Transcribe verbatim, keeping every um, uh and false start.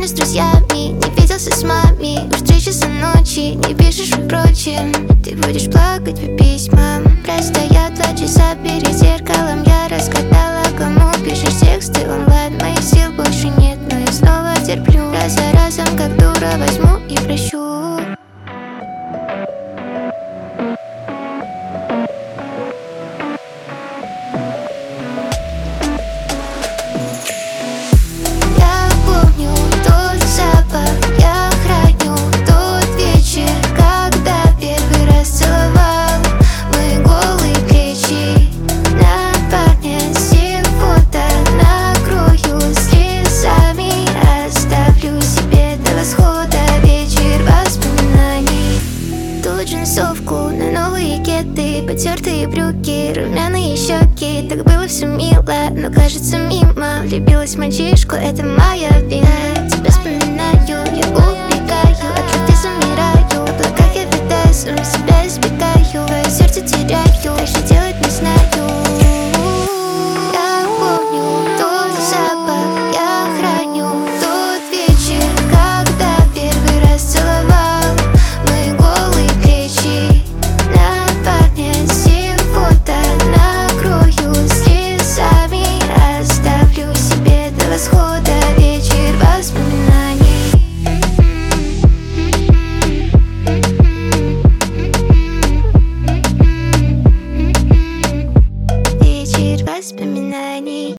с друзьями, не виделся с мамой. Уж три часа ночи, не пишешь и прочим. Ты будешь плакать по письмам. Простоят два часа перед зеркалом. Я разгадала, кому пишешь тексты онлайн. Моих сил больше нет, но я снова терплю. Раз за разом, как дура, возьму и прощу. Джинсовку на новые кеды, потертые брюки, румяные щеки. Так было все мило, но кажется мимо. Влюбилась в мальчишку, это моя вина.